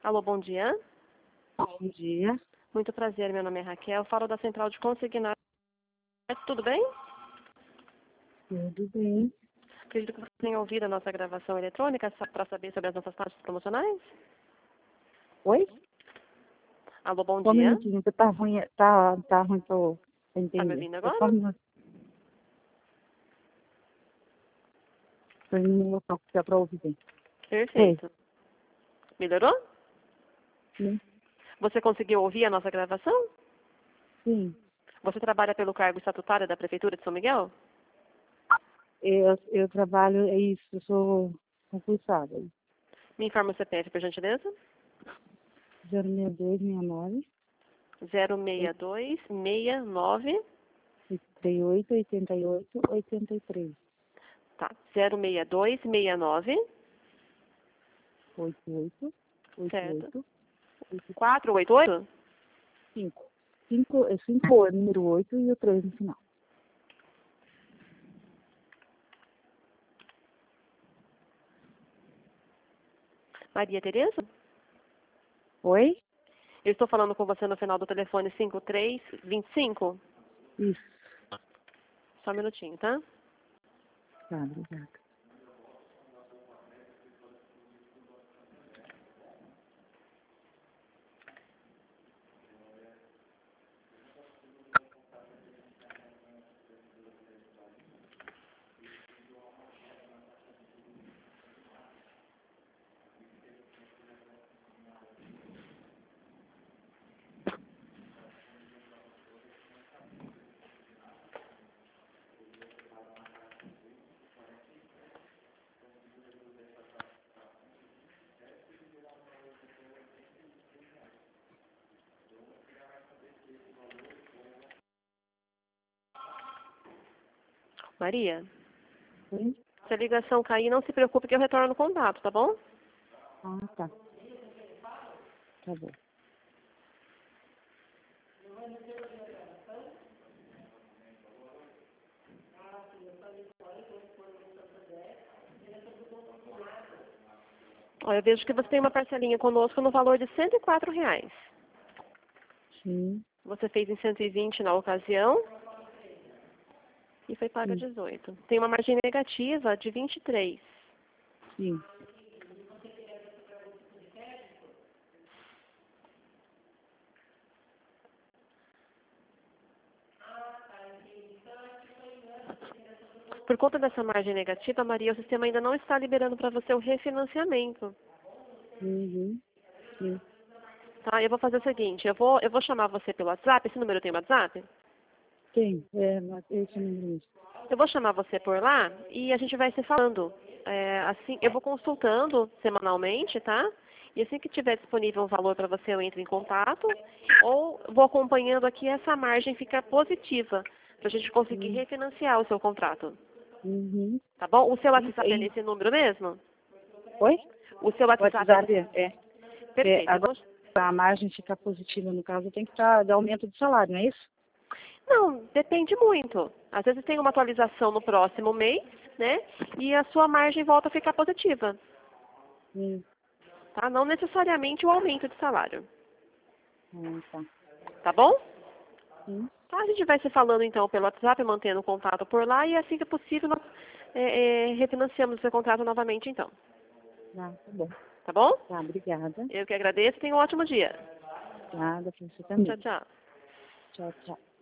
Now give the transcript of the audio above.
Alô, bom dia. Bom dia. Muito prazer, meu nome é Raquel. Falo da Central de Consignação. Tudo bem? Tudo bem? Acredito que você tenha ouvido a nossa gravação eletrônica para saber sobre as nossas taxas promocionais. Oi? Alô, bom Só um dia. minutinho, que tá ruim pra Está me entender. ouvindo É só um agora? minuto. Tô indo no local que dá pra ouvir bem. Perfeito. Melhorou? Sim. Você conseguiu ouvir a nossa gravação? Sim. Você trabalha pelo cargo estatutário da Prefeitura de São Miguel? Eu trabalho, é isso, eu sou concursada. Me informa o CPF, por gentileza. 06269 06269. 38 88 83 Tá. 06269. 88 Certo. 88 488? 5. 5 é o número 8 e o 3 no final. Maria Tereza? Oi? Eu estou falando com você no final do telefone 5325. Isso. Só um minutinho, tá? Tá, obrigada. Maria, Oi? se a ligação cair, não se preocupe que eu retorno no contato, tá bom? Ah, tá. Tá bom. Olha, eu vejo que você tem uma parcelinha conosco no valor de R$ 104. Sim, Você fez em 120 na ocasião e foi paga sim, 18. Tem uma margem negativa de 23. sim. Por conta dessa margem negativa, Maria, o sistema ainda não está liberando para você o refinanciamento. Uhum, sim. Tá? Eu vou fazer o seguinte, eu vou chamar você pelo WhatsApp. Esse número tem WhatsApp? Tem, mas esse número mesmo. Eu vou chamar você por lá e a gente vai se falando. Assim, eu vou consultando semanalmente, tá? E assim que tiver disponível um valor para você, eu entro em contato. Ou vou acompanhando aqui essa margem ficar positiva, para a gente conseguir Uhum, refinanciar o seu contrato. uhum. Tá bom? O seu Sim, WhatsApp é nesse número mesmo? oi? O seu O WhatsApp é WhatsApp nesse... Perfeito. Eu agora vou... a margem ficar positiva, no caso, tem que dar aumento de salário, não é isso? Não, depende muito. Às vezes tem uma atualização no próximo mês, né? E a sua margem volta a ficar positiva. Hum, Tá? Não necessariamente o aumento de salário. tá. Tá bom? Sim, Tá, a gente vai se falando então pelo WhatsApp, mantendo o contato por lá e assim que possível nós refinanciamos o seu contrato novamente então. tá bom. Tá bom? Tá, obrigada. Eu que agradeço e tenha um ótimo dia. Obrigada pra você Tchau, também. tchau. Tchau, tchau.